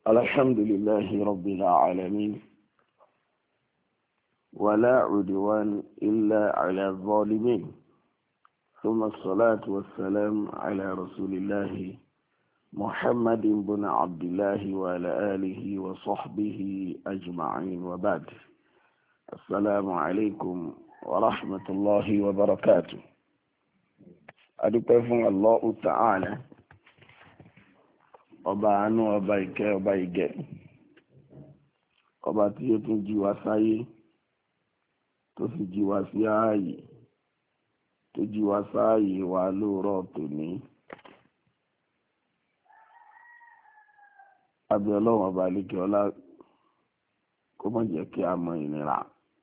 الحمد لله رب العالمين ولا عدوان إلا على الظالمين ثم الصلاة والسلام على رسول الله محمد بن عبد الله وعلى آله وصحبه أجمعين وبعد السلام عليكم ورحمة الله وبركاته أدوكم الله تعالى ọba àánú ọba ìkẹ́ ọba ìgẹ̀ ọba tí ó tún jí wa sáyé tó sì jí wa sí ààyè tó jí wa sáàyè wa lóòrọ̀ tòní abẹ́ ọlọ́run ọba lékè ọlá kó má jẹ́ kí a mọ ìnira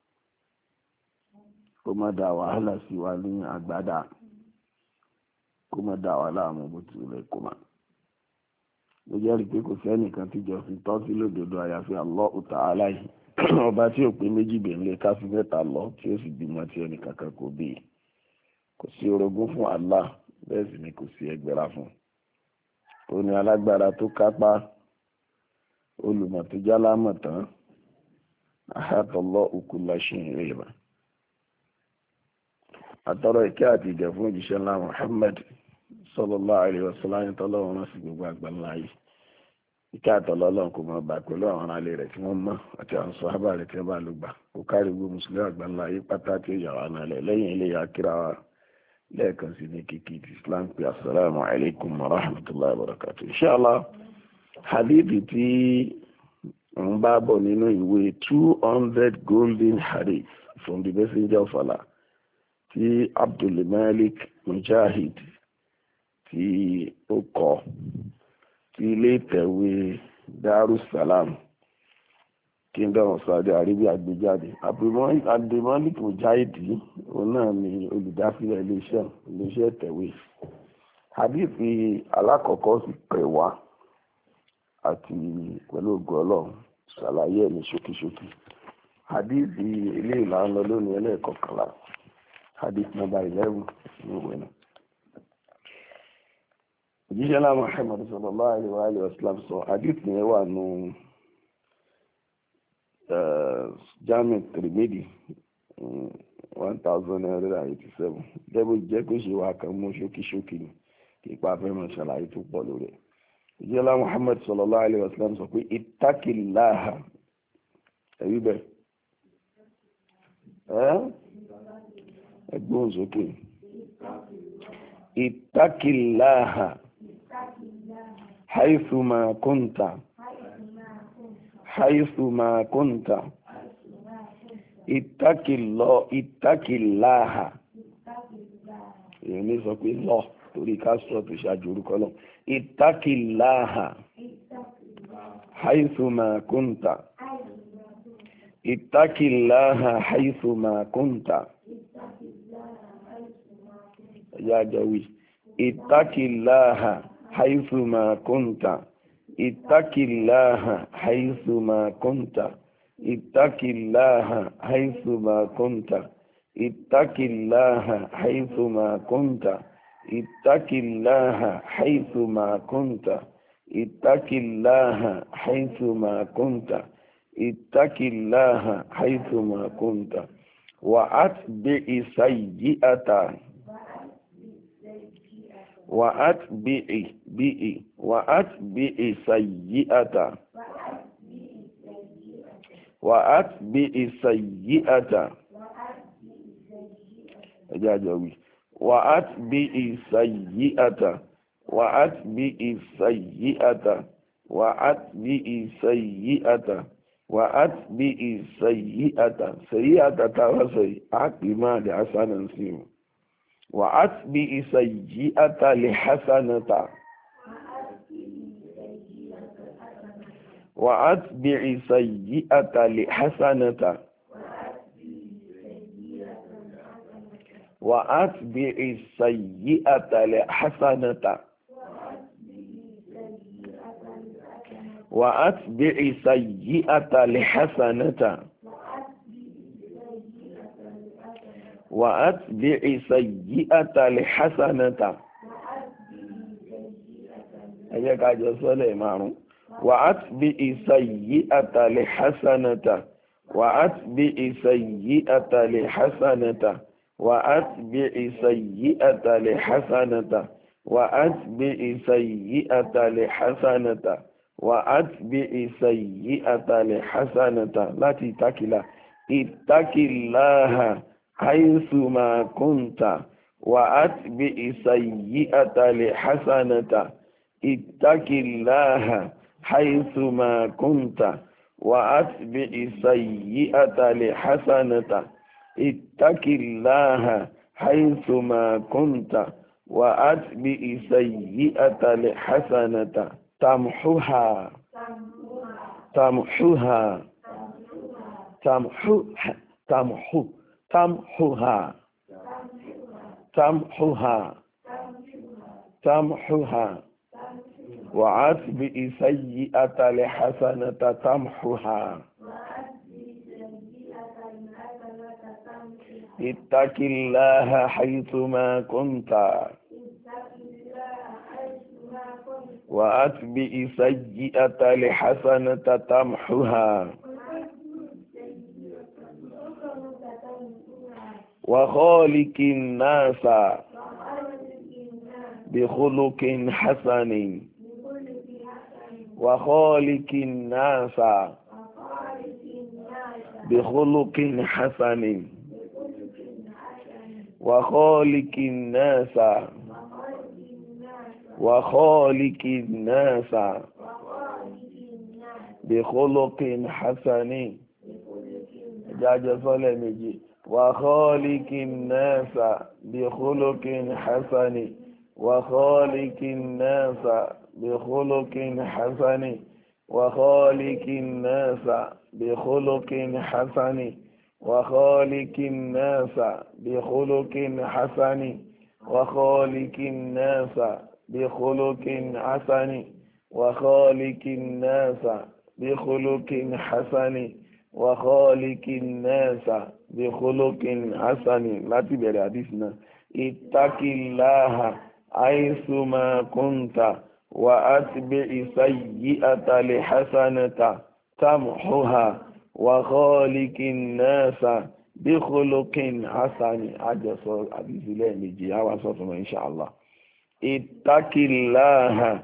kó má dá wàhálà sí wa ní àgbádá kó má dá wa láàmú bó tilẹ̀ kó má. Mo jẹ́rìí pé kò sẹ́nìkan tíjọ fi tọ́ sí lódodo àyàfi Allahu Ta'ala yìí ọba tí ò pé méjì bèèlè ká fi mẹ́ta lọ tí ó sì bímọ tí ẹnìkankan kò bí kò sí orogún fún Allah bẹ́ẹ̀ sì ni kò sí ẹgbẹ̀rà fún ó ní alágbára tó kápá olùmọ̀ tó jálámọ̀ tán ahatallahu kulla shay'in ilma àtọrọ ìkẹ́ àti ìgẹ̀ fún òjíṣẹ́ ńlá Muhammad sallallahu alaihi wasallam tọ́lọ́run rán sí gbogbo àgbáńlá yìí ìkẹ́ àtọ̀lọ́lọ́run kò mọ̀ bá pẹ̀lú àwọn ará ilé rẹ̀ tí wọ́n mọ̀ àti àwọn sàhábà rẹ̀ tí wọ́n bá lò gbà kó kárí gbogbo mùsùlùmí àgbáńlá yìí pátá tí ó yà wá náà lẹ́yìn ilé ya kíra wa lẹ́ẹ̀kan sí ní kíkí ti Islam pé assalamu alaikum wa rahmatullahi wa barakatuh. Inshallah hadithi tí ń bá bọ̀ nínú ìwé 200 golden hadith from the messenger of Allah tí Abdul Malik Mujahid tí ó kọ tí ilé ìtẹ̀wé Darussalam Kingdom of Saudi Arabia gbé jáde. Abdulmalik Mujahid òun náà ni olùdásílẹ̀ iléeṣẹ́ ìtẹ̀wé. Hadithi alákọ̀ọ́kọ́ sì pẹ̀ wá àti pẹ̀lú ògo Ọlọ́run ṣàlàyé ẹ̀ ní ṣókíṣókí. Hadithi ilé ìlànà lónìí ẹlẹ́ẹ̀kọkànlá hadith number 11 ní ìwé náà. Òjíṣẹ́ ńlá Muhammad sallallahu alaihi wa sallam sọ hadith yẹn wà nù Jami Tirmidhi 1987 gẹ́gẹ́ jẹ́ kó ṣe wà kan mú ṣókíṣókí ni kí ipa fẹ́ mọ̀ ṣàlàyé tó pọ̀ lórí ẹ̀. Òjíṣẹ́ ńlá Muhammad sallallahu alaihi wa sallam sọ pé ittaqillaha ẹ̀rí bẹ́ẹ̀ ẹgbọ́n sókè ittaqillaha haythuma kunta ittaqillaha èyàn ní sọ pé lọ torí ká sọ tó ṣáájú orúkọ lọ ittaqillaha haythuma kunta ittaqillaha haythuma kunta ya jawi ittaqillaha haythuma kunta ittaqillaha haythuma kunta ittaqillaha haythuma kunta ittaqillaha haythuma kunta ittaqillaha haythuma kunta ittaqillaha haythuma kunta ittaqillaha haythuma kunta wa atbi'i sayyi'ata ẹjájọ́ wí وأتبع السيئة سيئة توسي عقما لحسنا سيو وأتبع السيئة لحسنة وأتبع السيئة لحسنة وأتبع السيئة لحسنة وأتبع السيئة لحسنة وأتبع السيئة لحسنة. ẹ jẹ́ ká jọ sọ́lẹ̀ márùn-ún. وأتبع السيئة الحسنة وأتبع السيئة الحسنة وأتبع السيئة الحسنة وأتبع السيئة الحسنة وأتبع السيئة الحسنة لا تتكلا اتق الله حيثما كنت وأتبع السيئة الحسنة اتق الله حيثما كنت وأتبع السيئة الحسنة اتق الله حيثما كنت وأتبع السيئة الحسنة تمحها تمحها تمحها تمحها تمحها تمحها وأتبع السيئة الحسنة تمحها اتق الله حيثما كنت وأتبع السيئة الحسنة تمحها وخالق الناس بخلق حسن وخالق الناس بخلق حسن وخالق الناس وخالق الناس بخلق حسن جاء صلى مجي وخالق الناس بخلق حسن وخالق الناس بخلق حسن وخالق الناس بخلق حسن وخالق الناس بخلق حسن وخالق الناس بخلق حسن وخالق الناس بخلق حسن وخالق الناس بخلق حسن لا تبرع حديثنا اتق الله حيثما كنت وأتبع السيئة الحسنة تمحها وخالق الناس بخلق حسن عجز حديث لا نجي وصفنا إن شاء الله اتق الله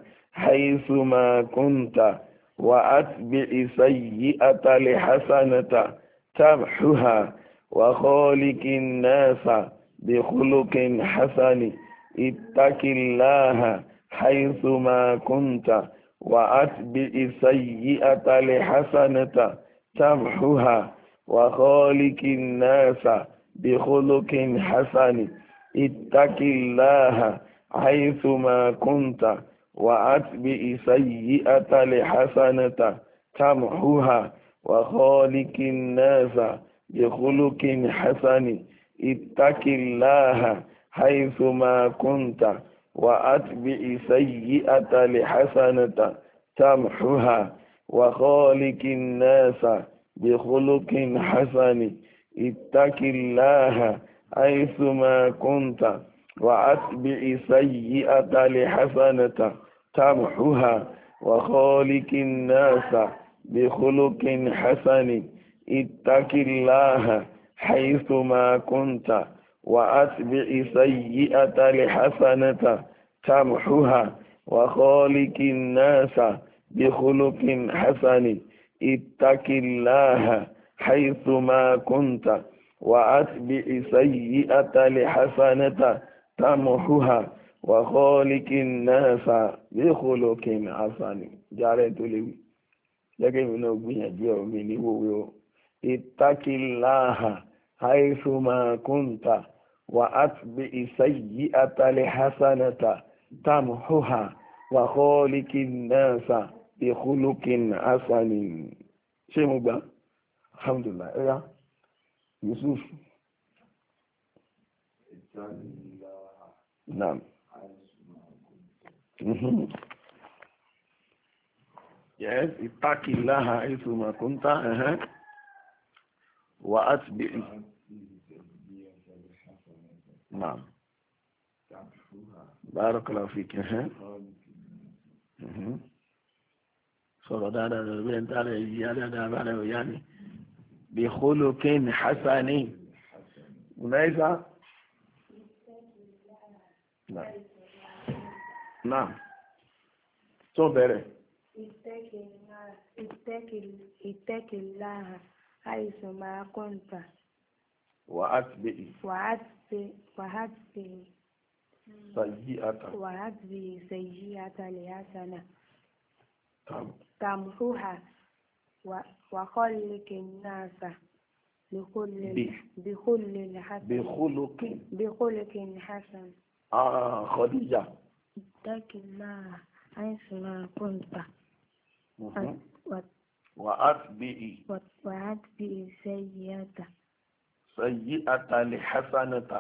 حيثما كنت وأتبع السيئة الحسنة تمحها وخالق الناس بخلق حسن اتق الله حيثما كنت وأتبع السيئة الحسنة تمحها وخالق الناس بخلق حسن اتق الله حيثما كنت وأتبع السيئة الحسنة تمحها وخالق الناس بخلق حسن اتق الله حيثما كنت وأتبع السيئة الحسنة تمحها وخالق الناس بخلق حسن اتق الله حيثما كنت وأتبع السيئة الحسنة تمحها وخالق الناس بخلق حسن اتق الله حيثما كنت وأتبع السيئة الحسنة تمحها وخالق الناس بخلق حسن اتق الله حيثما كنت وأتبع السيئة الحسنة تمحها وخالق الناس بخلق حسن جارت لي لكن من أبني من هو اتق الله حيثما كنت وأتبع السيئة الحسنة تمحها وخالق الناس بخلق حسن شيء مبا الحمد لله يا يوسف نعم yes اتق الله حيثما كنت وأتبع نعم بارك الله فيك sọ̀rọ̀ dáadáa rẹ̀ bí ẹni tá rẹ̀ yí dáadáa bá rẹ̀ òyá ni bí khuluqin hasanin unaisa náà tó bẹ̀rẹ̀ ittaqillaha haythu ma kunta وأتبع سيئة الحسنة تمحوها وخلق الناس بخلق حسن خديجة اتق الله حيث ما كنت وأتبع سيئة الحسنة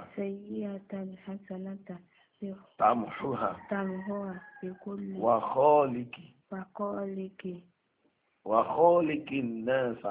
تمحوها بكل وخالق الناس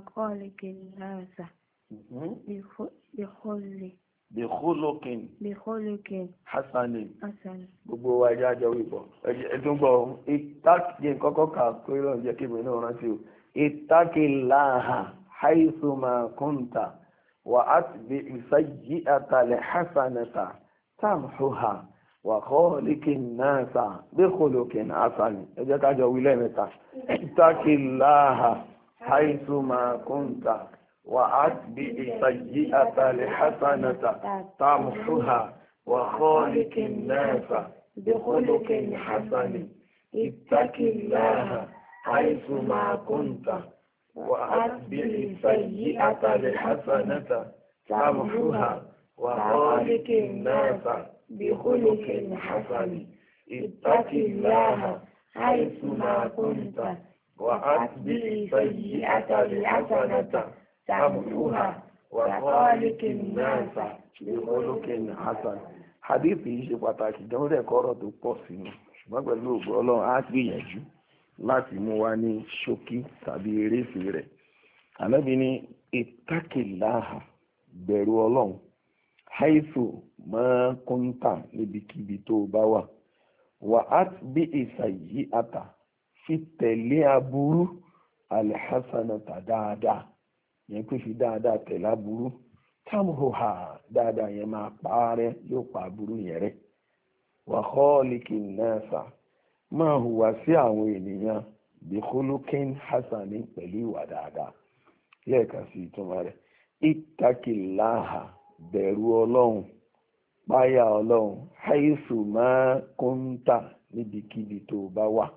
بخلق حسن gbogbo wa ẹjọ́ àjọ wípọ̀ ẹ̀dùn gbọ́ ìtàkì kọ́kọ́ kà pé lọ́n jẹ́ kí ìbìnrin rántí o ittaqillaha haythu ma kunta وأتبع السيئة الحسنة تمحها وخالق الناس بخلق حسن ẹjẹ́ ká jọ wí lẹ́ẹ̀mẹ́ta اتق الله حيث ما كنت وأتبع السيئة الحسنة تمحها وخالق الناس بخلق حسن اتق الله حيث ما كنت وأتبع السيئة الحسنة تمحها وخالق الناس بخلق حسن اتق الله حيث ما كنت وأتبع السيئة الحسنة تمحها وخالق الناس بخلق حسن. hadith yìí ṣe pàtàkì gan-an rẹ̀ kọ́rọ̀ tó pọ̀ sínú ṣùgbọ́n pẹ̀lú ògbó ọlọ́run á gbìyànjú láti mú wa ní ṣókí tàbí eréfì rẹ̀. Ànábì ní ittaqillaha bẹ̀rù ọlọ́run haythu ma kunta níbikíbi tó bá wà wa atbi'i sayyi'ata fi tẹ̀lé aburú alhasanata dáadáa yẹn pé fi dáadáa tẹ̀lé aburú tamhuha dáadáa yẹn máa parẹ́ yóò pa aburú yẹn rẹ́ wa khaliqin nasa máa hùwà sí àwọn ènìyàn bí khuluqin hasani pẹ̀lú ìwà dáadáa lẹ́ẹ̀kan sí ìtumọ̀ rẹ̀ ittaqillaha bẹ̀rù ọlọ́run páyà ọlọ́run haythu ma kunta níbikíbi tó bá wà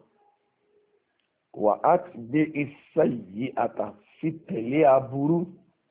wa atbi'i sayyi'ata fi tẹ̀lé aburú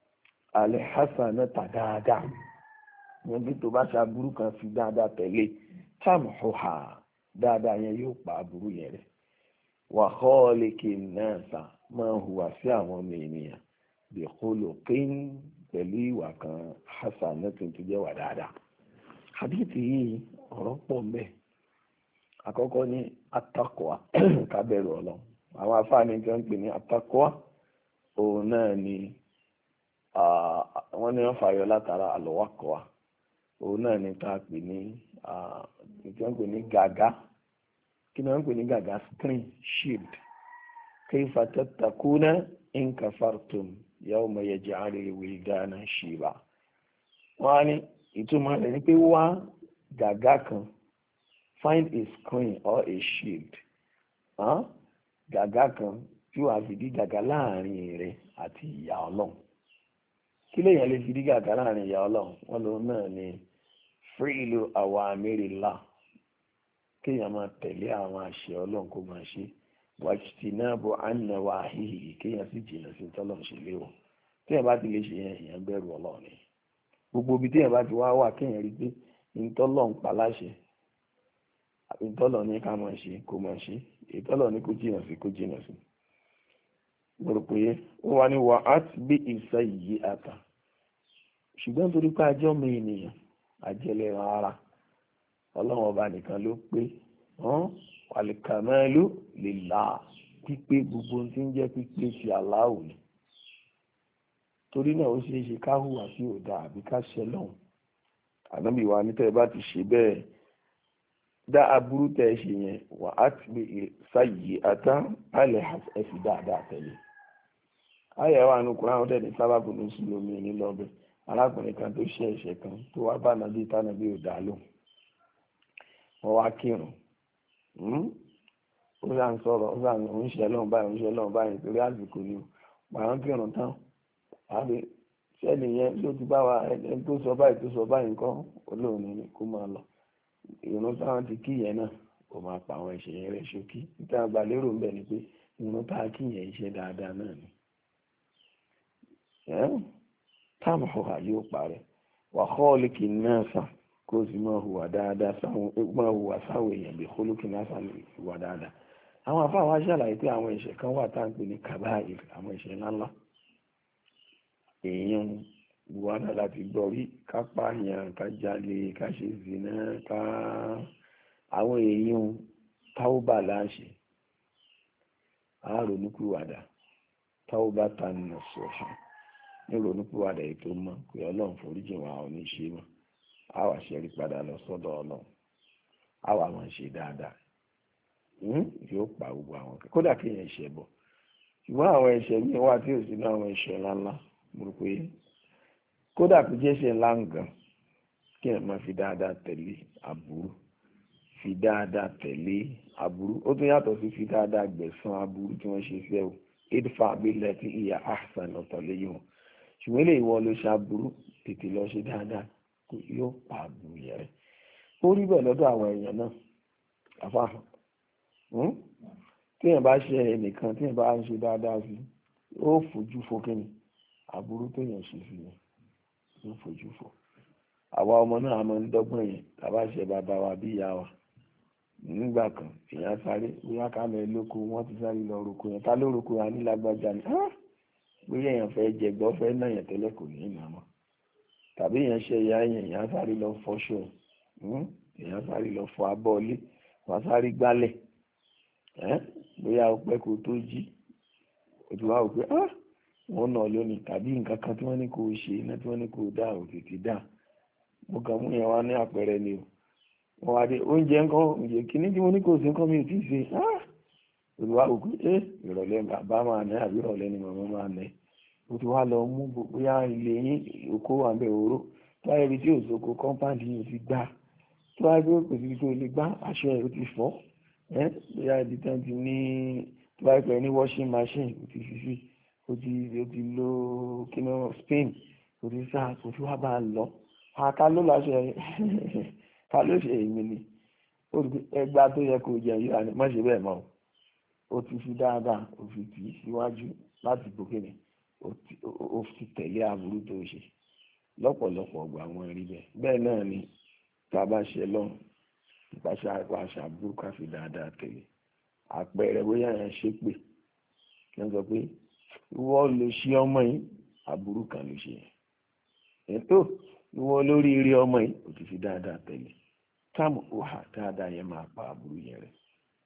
alhasanata dáadáa yẹn bí tó bá ṣe aburú kan fi dáadáa tẹ̀lé tamhuha dáadáa yẹn yóò pa aburú yẹn rẹ́ wa khaliqin nasa máa hùwà sí àwọn ọmọ ènìyàn bi khuluqin pẹ̀lú ìwà kan hasanatin tó jẹ́ wà dáadáa. hadithi yìí ọ̀rọ̀ pọ̀ mbẹ́ àkọ́kọ́ ní at-taqwa ká bẹ̀rù ọlọ́run àwọn afáàní tí wọ́n ń pè ní at-taqwa òun náà ni wọ́n ní wọ́n fàyọ látara al-waqwa òun náà ni ká pè ní tí wọ́n ń pè ní gàgá kí ni wọ́n ń pè ní gàgá screen shield kayfa tattakuna in kafartum yawma yaj'alul wildana shiba. wọ́n á ní ìtumọ̀ rẹ̀ ní pé wá gàgá kan find a screen or a shield gàgá kan tí wàá fi dí gàgá láàrin rẹ̀ àti ìyà ọlọ́run. kí lèèyàn lè fi dí gàgá láàrin ìyà ọlọ́run wọn lòun náà ni fi'lu awamirillah kéèyàn máa tẹ̀lé àwọn àṣẹ ọlọ́run kó máa ṣe wajtinabu an nawahihi kéèyàn sì jìnnà sí tọ́lọ́run ṣe léwọ̀ téèyàn bá ti lè ṣe yẹn èèyàn bẹ̀rù ọlọ́run ni gbogbo ibi téèyàn bá ti wá wà kéèyàn rí pé ìtọ́lọ́run pa láṣẹ ìtọ́lọ́run ní ká máa ṣe kó máa ṣe ìtọ́lọ́run ní kó jìnnà sí kó jìnnà sí. mo rò pé ó wà ní wà á ti gbé ìṣe yìí àtà ṣùgbọ́n torí pé ajọ́ mi ènìyàn àjẹlẹ̀ràn ara ọlọ́run ọba nìkan ló pé wàlìkàmẹ́lú lillah pípé gbogbo tí ń jẹ́ pípé ti Allahu ni torí náà ó ṣeé ṣe ká hùwà sí òdà àbí ká ṣe lọ́hùn ànábì wa ní tẹ́ ẹ bá ti ṣe bẹ́ẹ̀ dá aburú tẹ́ ẹ ṣe yẹn wà á ti bí sáyé ata alẹ́ ẹ fi dáadáa tẹ̀lé. ayé wa nù kúrò àwọn tẹ̀lé sábàbù ní sùlùmí nílọ́bẹ̀ arákùnrin kan tó ṣe ẹ̀ṣẹ̀ kan tó wá bá nàbí tánàbí ò dá lóhùn wọ́n wá kírun ó sàn sọ̀rọ̀ ó sàn oúnṣẹ́ lọ́hùn báyìí torí àsìkò ni pàrọ̀ kírun tán àbí sẹ́ni yẹn ló ti bá wa ẹni tó sọ báyìí nǹkan olóòní ni kó máa lọ ìrun táwọn ti kí yẹn náà kò máa pa àwọn ẹ̀ṣẹ̀ yẹn rẹ̀ ṣókí níta àgbàlérò ń bẹ̀ ni pé ìrun tá a kí yẹn iṣẹ́ dáadáa náà ni táàmù ọ̀hà yóò parẹ́ wà kọ́ọ̀lìkì náà sàn kó o sì máa hùwà dáadáa sáwọn èèyàn bí kọ́ọ̀lìkì náà sàn hùwà dáadáa. àwọn afáwọn aṣàlàyé pé àwọn ẹ̀ṣẹ̀ kan wà tá à ń pè ní kàbáyìr àwọn ẹ̀ṣẹ̀ ńláńlá èèyàn buhari láti gbọ́ rí ká pààyàn ká jalè ká ṣe zina ká àwọn èèyàn táwọ́bà láṣẹ àárònúkúwàdà táwọ́bà tánà sọ̀hán ní ronúkúwàdà ètò mọ́ pé ọlọ́run foríjì wa ò ní ṣe mọ́ a wà ṣẹ́rí padà lọ sọ́dọ̀ ọlọ́run a wà máa ṣe dáadáa yóò pa gbogbo àwọn kódà kéèyàn ṣe bọ̀ ṣùgbọ́n àwọn ẹ̀ṣẹ̀ míì wà tí ò sí náà àwọn ẹ̀ṣẹ̀ ńláńlá mo rò pé kódà kò jẹ́ ṣe ńlá nǹkan kí ẹ̀ máa fi dáadáa tẹ̀lé aburú fi dáadáa tẹ̀lé aburú ó tún yàtọ̀ sí fi dáadáa gbẹ̀san aburú tí wọ́n ṣe fẹ́ o idfa billati hiya ahsan ọ̀tọ̀ lẹ́yìn wọn ṣùgbọ́n ilé ìwọ ló ṣe aburú tètè lọ ṣe dáadáa kò yóò pa aburú yẹn rẹ̀ ó rí bẹ́ẹ̀ lọ́dọ̀ àwọn èèyàn náà àfáàfà téèyàn bá ṣe ẹnìkan téèyàn bá ń ṣe dáadáa sí ó fojú fo kíni aburú téèyàn ṣe sí ni ó fojú fo àwa ọmọ náà máa ń dọ́gbọ́n yẹn tàbá ṣe bàbá wa bí ìyá wa nígbà kan èèyàn sáré bóyá ká lọ lóko wọ́n ti sáré lọ roko yẹn ká ló roko yẹn ní lágbájá ni bóyá èèyàn fẹ́ jẹgbọ́ fẹ́ náà yẹn tẹ́lẹ̀ kò ní ìmọ̀ mọ́ tàbí èèyàn ṣe ìyá yẹn èèyàn sáré lọ fọṣọ èèyàn sáré lọ fọ abọ́ ilé wọ́n sáré gbálẹ̀ bóyá ọpẹ́ kò tó jí òtù wá wò pé wọ́n nà lónìí tàbí nǹkan kan tí wọ́n ní kò ṣe iná tí wọ́n ní kò dá òtítì dá mo kàn mú yẹn wá ní àpẹẹrẹ ni o wọ́n wá dé oúnjẹ ńkọ́ oúnjẹ kìíní tí mo ní kò sí ńkọ́ mi ò tí ì ṣe òtù wá wò pé ìrọ̀lẹ́ bàbá máa nẹ́ àbí ìrọ̀lẹ́ ni màmá máa nẹ́ òtù wá lọ mú bóyá ilé yín òkó wà ń bẹ̀ òró tó wáyé ibi tí òṣòkò kọ́ńpáàdì yìí ti gbá tó wáyé pé kò sí tó lè gbá aṣọ ẹ̀ ó ti fọ́ bóyá ibi tí wọ́n ti ní tó wáyé pé ní washing machine ó ti fi sí ó ti lo kíná spain ó ti sá kò tí wá bá a lọ ká ló láṣẹ ká ló ṣe èmi ni ó rí ẹgbà tó yẹ kó jẹ yíra ni má ṣe bẹ́ẹ̀ mọ́ ó ti fi dáadáa ó fi tì í síwájú láti gbókè ó fi tẹ̀lé aburú tó ṣe lọ́pọ̀lọpọ̀ ọgbà àwọn ẹ̀rí bẹ́ẹ̀ náà ni tá a bá ṣe lọ́hùn ìpàṣẹ àṣà burú ká fi dáadáa tẹ̀lé àpẹẹrẹ bóyá yẹn ṣe pé kí wọ́n sọ pé ìwọ ló ṣe ọmọ yìí aburú kan ló ṣe yẹn ètò ìwọ lórí eré ọmọ yìí ò ti fi dáadáa tẹ̀lé táàmù òhà dáadáa yẹn máa pa aburú yẹn rẹ̀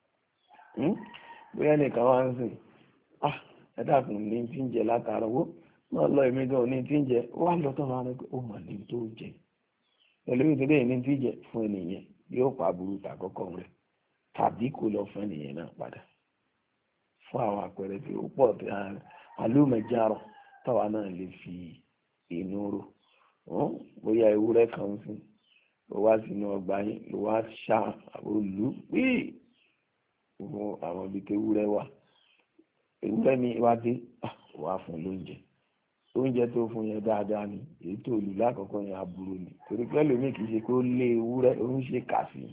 bóyá nìkan wá ń sìn ẹ dàkún ní tí ń jẹ látara owó náà lọ èmi gan ní tí ń jẹ wá lọ tó máa rẹ pé ó mà ní tó jẹ pẹ̀lú ìdílé ní tí ń jẹ fún ènìyàn yóò pa aburú tàkọ́kọ́ rẹ̀ tàbí kó lọ fún ènìyàn náà padà fún àwọn àpẹẹrẹ tí ó pọ̀ tí alúmẹjárọ̀ táwa náà lè fi inú rò bóyá ewúrẹ́ kan sí ló wá sínú ọgbà yín ló wá ṣá olú pé fún àwọn ibi tó ewúrẹ́ wà ewúrẹ́ ní iwájú wà fún lóúnjẹ oúnjẹ tó fún yẹn dáadáa ni èyí tó lù lákọ̀ọ́kọ́ yẹn aburú ni torí pé lómi kì í ṣe pé ó lé ewúrẹ́ ó ń ṣe kà sí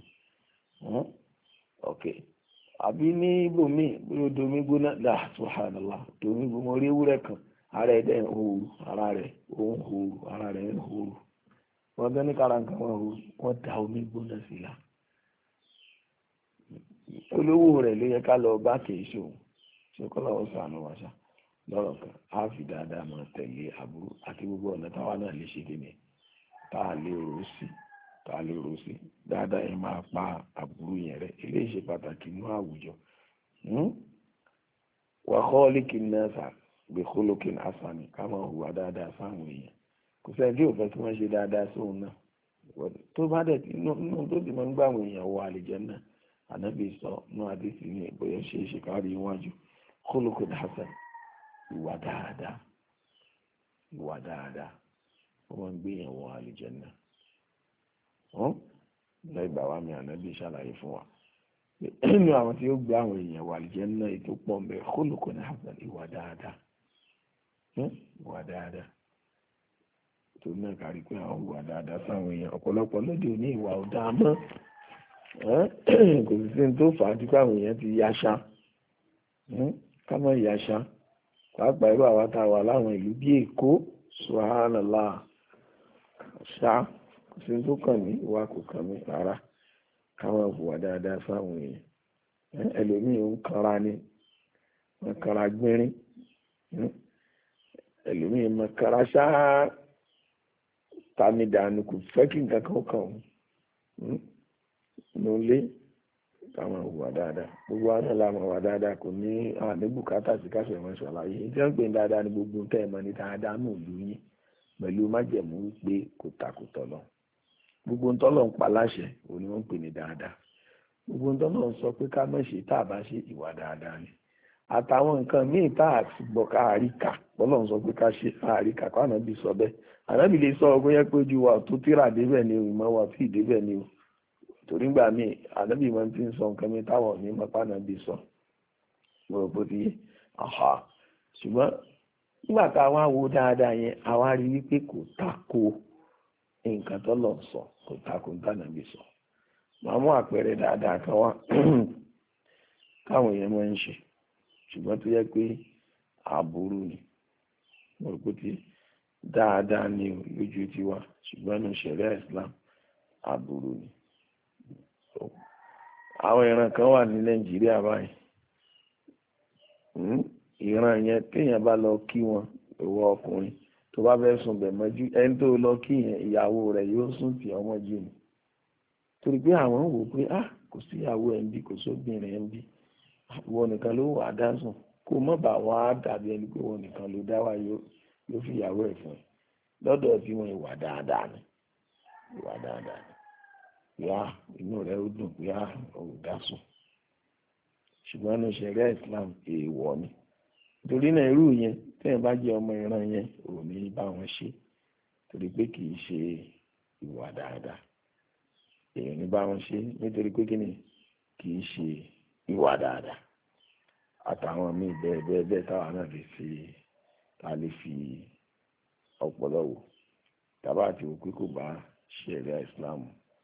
ok àbí ní ibòmí bí ó domi gbóná subhanallah domi gbóná orí ewúrẹ́ kan ara ẹ̀ dẹ̀ ń hooru ara rẹ̀ ó ń hooru ara rẹ̀ ń hooru wọ́n gbé ní kára nǹkan wọn hooru wọ́n da omi gbóná sí la olówó rẹ̀ ló yẹ ká lọ bá kìí ṣòwò ṣe kọ́lá ó sànù wáṣà lọ́rọ̀ kan á fi dáadáa máa tẹ̀lé aburú àti gbogbo ọ̀nà táwa náà lè ṣe kíni tá a lè rò sí dáadáa yẹn máa pa aburú yẹn rẹ̀ eléyìí ṣe pàtàkì nínú àwùjọ wa khaliqin nasa bi khuluqin hasani ká máa hùwà dáadáa sáwọn èèyàn kò sẹ́ni tí ò fẹ́ kí wọ́n ṣe dáadáa sóun náà tó bá dẹ̀ nínú tó ti máa ń gbà àwọn èèyàn wọ àlìjánnà ànábì sọ ní àdìsí ní ìbòyẹ ṣe é ṣe kárí iwájú khuluqun hasan ìwà dáadáa ó máa ń gbé yẹn wọ àlìjánnà. lẹ́gbàá wa mi ànábì ṣàlàyé fún wa nínú àwọn tí ó gbé àwọn èèyàn wọ àlìjánnà ètò pọ̀ ń bẹ khuluqun hasan ìwà dáadáa tó náà kárí pé àwọn ìwà dáadáa sáwọn èèyàn ọ̀pọ̀lọpọ̀ lóde òní ìwà ò dáa mọ́ kò sì sí ní tó fà á tí káwọn èèyàn ti yaṣa ká mọ́ yaṣa pàápàá irú àwa tá a wà láwọn ìlú bí Èkó subhanallah ṣá kò sí ní tó kàn mí ìwà kò kàn mí rárá káwọn ìwà dáadáa sáwọn èèyàn ẹlòmíì ń kanra ni wọ́n kanra gbẹ́rín ẹlòmíì mọ̀ kanra ṣáá tani dànù kò fẹ́ kí nǹkan kan kàn wọ́n lólé káwọn hùwà dáadáa gbogbo àná làwọn hùwà dáadáa kò ní bùkátà sí káṣẹ wọn ṣàlàyé tí wọ́n ń pè ní dáadáa ní gbogbo tẹ́ ẹ̀ mọ́ ní dáadáa náà lù yín pẹ̀lú májẹ̀mú wípé kò takùtọ̀ lọ gbogbo ntọ́lọ̀ ń pa láṣẹ òun ni wọ́n ń pè ní dáadáa gbogbo ntọ́lọ̀ ń sọ pé ká má ṣe tá a bá ṣe ìwà dáadáa ni àtàwọn nǹkan míì tá a ti gbọ́ ká àríkà bọ́lọ̀ ń sọ pé ká ṣe àríkà kó ànábì sọ bẹ́ẹ̀ ànábì lè sọ ọgbọ́n yẹn pé ojú wa tó tíra débẹ̀ ni o ìmọ̀ wa tí ì débẹ̀ ni o torí gbà míì ànábì máa ti ń sọ nǹkan mi táwọn ní mọ́pá ànábì sọ mo rò pé ti yé ṣùgbọ́n nígbà tá a wá wo dáadáa yẹn a wá rí wípé kò tako nǹkan tó lọ sọ kò tako nǹkan ànábì sọ màá mú àpẹẹrẹ dáadáa kan wá káwọn èèyàn máa ń ṣe ṣùgbọ́n tó yẹ pé aburú ni mo rò pé tí dáadáa ni lójú tiwa ṣùgbọ́n ní ṣẹ̀ríà Islam aburú ni. àwọn ìran kan wà ní Nàìjíríà báyìí ìran yẹn téèyàn bá lọ kí wọn ìwọ ọkùnrin tó bá fẹ́ sùn bẹ̀ mọ́jú ẹni tó lọ kí yẹn ìyàwó rẹ̀ yóò sùn tì ọmọ jù ní torí pé àwọn wò pé kò síyàwó ẹ̀ ń bí kò sóbìnrin ẹ̀ ń bí ìwọ nìkan ló wà á dá sùn kó mọ̀ bá wà á dàbí ẹni pé ìwọ nìkan ló dá wà yóò fi ìyàwó ẹ̀ fún ẹ lọ́dọ̀ tí wọ́n ìwà dáadáa ni yá inú rẹ̀ ó dùn pé ò dá sùn ṣùgbọ́n ní ṣẹ̀ríà Islam èèwọ̀ ni torí náà irú yẹn tẹ́yìn bá jẹ́ ọmọ ìran yẹn ò ní bá wọn ṣe torí pé kì í ṣe ìwà dáadáa èèyàn ní bá wọn ṣe nítorí pé kí ni kì í ṣe ìwà dáadáa àtàwọn míì bẹ́ẹ̀ táwa náà lè fi ọpọlọ wò tàbá àti òkú kò bá ṣẹ̀ríà Islam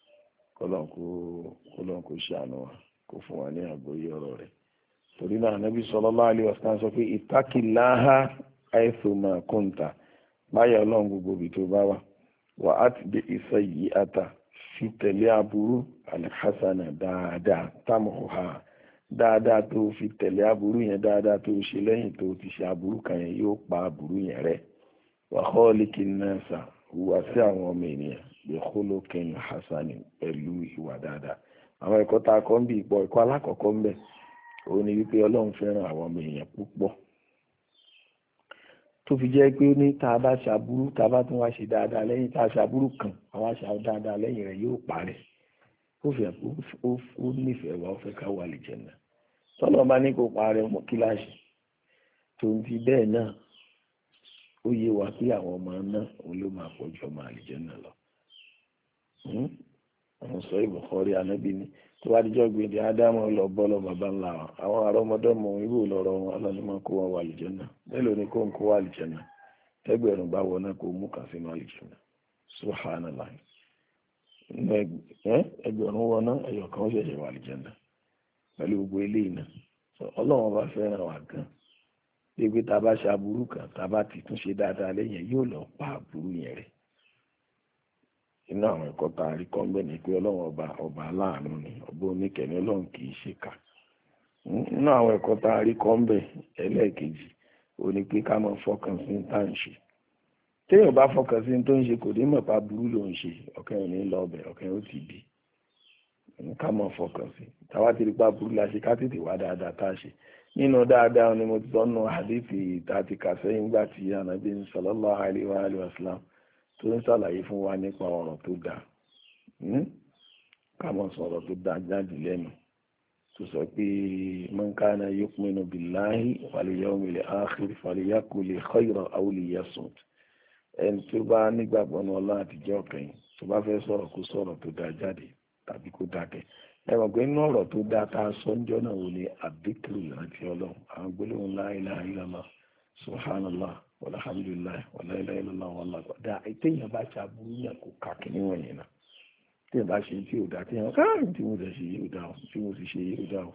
kọ́lọ́n kó ṣàánú wa kó fún wa ní àgbọ́yé ọ̀rọ̀ rẹ̀ torí náà Ànábì sallallahu alaihi wasallam sọ pé ittaqillaha haythuma kunta báyà ọlọ́run gbogbo ibi tó bá wà wà á ti dé sayyi'ata fi tẹ̀lé aburú al-hasana dáadáa tamuha dáadáa tó fi tẹ̀lé aburú yẹn dáadáa tó ṣe lẹ́yìn tó ti ṣe aburú kan yẹn yóò pa aburú yẹn rẹ́ wa khaliqin nasa hùwà sí àwọn ọmọ ènìyàn bi khuluqin hasanin pẹ̀lú ìwà dáadáa àwọn ẹ̀kọ́ tá a kọ́ ń bí ìpọ̀ ẹ̀kọ́ alákọ̀ọ́kọ́ ń bẹ̀ òun ni wípé ọlọ́run fẹ́ràn àwọn ọmọ èèyàn púpọ̀ tó fi jẹ́ pé ní tá a bá ṣàbúrú tá a bá tún wá ṣe dáadáa lẹ́yìn tá a ṣàbúrú kan àwa ṣe dáadáa lẹ́yìn rẹ̀ yóò parẹ́ ó nífẹ̀ẹ́ wa ó fẹ́ ká wà lìjẹ̀nà tọ́lọ́ bá ní kó parẹ́ mọ́ kíláàsì tó ń ti bẹ́ẹ̀ náà ó yé wa pé àwọn ọmọ náà òun ló máa pọ̀ ju ọmọ àlìjẹ̀nà lọ àwọn sọ ìbùkọ́rí anábì ní tó bá dijọ́ gbèdé ádámù lọ bọ́lọ̀ bàbá ńlá wọn àwọn àrọ́mọdọ́mọ irú lọ́rọ̀ wọn ọlọ́nìmọ̀ kó wọn wà àlìjẹ́nà mélòó ni kó ń kó wà àlìjẹ́nà ẹgbẹ̀rún bá wọ náà kó mú kàn sínú àlìjẹ́nà subhanallah ẹgbẹ̀rún wọ náà ẹyọ kan ó ṣẹ̀ṣẹ̀ wà àlìjẹ́nà pẹ̀lú gbogbo eléyìí náà ọlọ́run bá fẹ́ràn wa gan gbégbé tá a bá ṣe aburú kan tá a bá ti tún ṣe dáadáa lẹ́yìn yóò lọ pa aburú yẹn rẹ̀ inú àwọn ẹ̀kọ́ tá a rí kọ́ mbẹ́ ni pé ọlọ́run ọba aláàánú ni ọba oníkẹ̀ní ọlọ́run kì í ṣe kà inú àwọn ẹ̀kọ́ tá a rí kọ́ mbẹ́ ẹlẹ́ẹ̀kejì ó ní pé ká máa fọkàn sí tá à ń ṣe téèyàn bá fọkàn sí tó ń ṣe kò ní mọ̀ pa burú ló ń ṣe ọ̀kẹ́ ò ní lọ ọbẹ̀ ọ̀kẹ́ ó ti bí ká máa fọkàn sí táwa ti rí pa burú la ṣe ká tètè wá dáadáa tá a ṣe nínú dáadáa ni mo ti sọ nù hadithi tá a ti kà sẹ́yìn gbà tí Ànábì sallallahu alaihi wa sallam tó ń ṣàlàyé fún wa nípa ọ̀rọ̀ tó dáa ká mọ̀ sọ̀rọ̀ tó dá jáde lẹ́nu tó sọ pé man kana yu'minu billahi wal yawmil akhir falyaqul khayran aw liyasmut. Ẹni tó bá nígbàgbọ́ ní Ọlọ́run àtijọ́ kẹ́yìn tó bá fẹ́ sọ̀rọ̀ kó sọ̀rọ̀ tó dá jáde tàbí kó dákẹ́. Ẹ mọ̀ pé inú ọ̀rọ̀ tó dá tá a sọ níjọ́ náà wò ní àdíkìrì ìrántí Ọlọ́run, àwọn gbólóhùn la ilaha illallah subhanallah walhamdulillah wala ilaha illallah wallahu akbar. Dá ìtẹ̀yìn bá ṣe aburú yẹn kó kàkí níwọ̀n yẹn náà. Tí ẹ bá ṣe tí ò dá tí ẹ káàrin tí mo ṣe yóò dá o tí mo sì ṣe yóò dá o.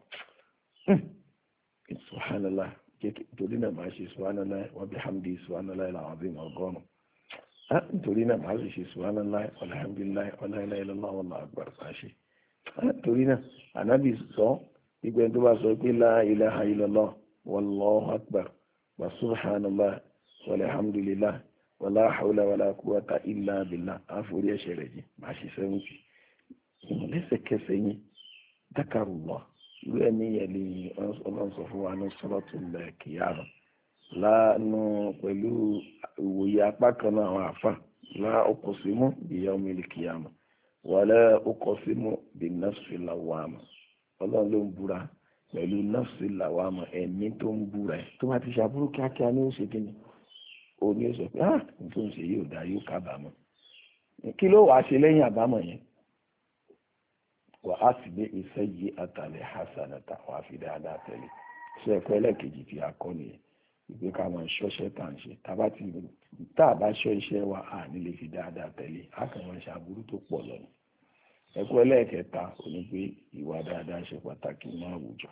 Subhanallah torí náà máa ṣe subhanallah wa bihamdi subhanallah al-azim ọgọ́rùn-ún. Nítorí náà máa ṣe subhanallah walhamdulillah wala ilaha illallah wallahu akbar máa ṣe. Torí náà ànábì sọ ìgbẹ́ tó bá sọ pé la ilaha illallah wallahu akbar wa subhanallah walhamdulillah wala hawla wala quwwata illa billah àforí ẹ̀ṣẹ̀ rẹ̀ jì máa ṣe 70. Lẹ́sẹ̀kẹsẹ̀ yín dákàrùlọ́ irú ẹni yẹn lè Ọlọ́run sọ fún wa ní Suratul Qiyamah láàánú pẹ̀lú ìwòye apá kan náà àwọn àfà la uqsimu bi yawmil qiyamah wala uqsimu bin nafsil lawwamah. Ọlọ́run ló ń búra pẹ̀lú nafsil lawwamah ẹ̀mí tó ń búra ẹ̀ tó bá ti ṣàbúrú kíákíá ní oṣù kìíní òní ó sọ pé nítorí ṣe yóò dá yóò kábàámọ̀. Kí ló wàá ṣe lẹ́yìn àbámọ̀ yẹn? Wà á sì gbé iṣẹ́ yí àtàlẹ̀ hasanata wà á fi dáadáa tẹ̀lé. Ṣé ẹ̀kọ́ ẹlẹ́ẹ̀kejì tí a kọ́ nìyẹn? Ìgbé ká máa ṣọ́ṣẹ́ tá à ń ṣe. Tá a bá ṣọ́ iṣẹ́ wa à ní lè fi dáadáa tẹ̀lé. A kàn máa ṣàbúrú tó pọ̀ lọ́nà. Ẹ̀kọ́ ẹlẹ́ẹ̀kẹta ò ní pé ìwà dáadáa ṣe pàtàkì ní àwùjọ.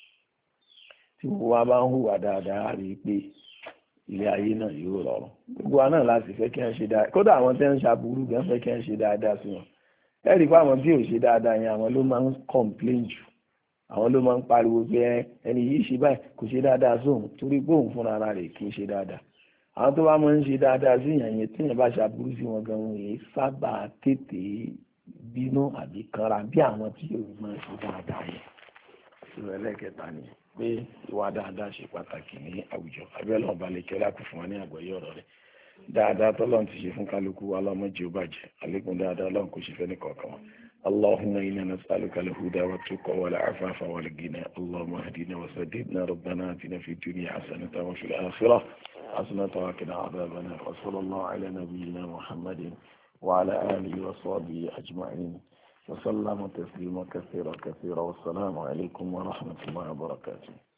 Tí gbogbo wa bá ń hùwà dáadáa, a rí i pé ilé ayé náà yóò rọrùn. Gbogbo wa náà láti fẹ́ kí wọ́n ṣe dáadáa. Kódà àwọn tí wọ́n ń ṣàbúrú gan fẹ́ kí wọ́n ṣe dáadáa sí wọn. Ẹ̀rí pé àwọn tí ò ṣe dáadáa yẹn àwọn ló máa ń complain jù, àwọn ló máa ń pariwo pé ẹni yìí ṣe báyìí kò ṣe dáadáa sóhun torí pé òun fúnra ara rẹ̀ kì í ṣe dáadáa. Àwọn tó bá máa ń ṣe dáadáa sí yàn yẹn tíyẹn bá ṣàbúrú sí wọn gan wọn yìí sábà tètè bínú àbí kanra bí àwọn tí ò máa ń ṣe dáadáa yẹn. Ìṣòro ẹlẹ́kẹta ni pé ìwà dáadáa ṣe pàtàkì ní àwùjọ. Abẹ́lẹ́ ọba lè kẹ́lá kù fún wa ní àgbọ́yé ọ̀rọ̀ rẹ̀. Dáadáa tọ́lọ́run ti ṣe fún kálukú wa lọ́mọdé ó bàjẹ́ àlékún dáadáa Ọlọ́run kò ṣe fẹ́ ní kọ̀ọ̀kan wọn. اللهم إنا نسألك الهدى والتقى والعفاف والغنى اللهم اهدنا وسددنا ربنا آتنا في الدنيا حسنة وفي الآخرة حسنة وقنا عذاب النار وصلى الله على نبينا محمد وعلى آله وصحبه أجمعين وسلم تسليما كثيرا والسلام عليكم ورحمة الله وبركاته.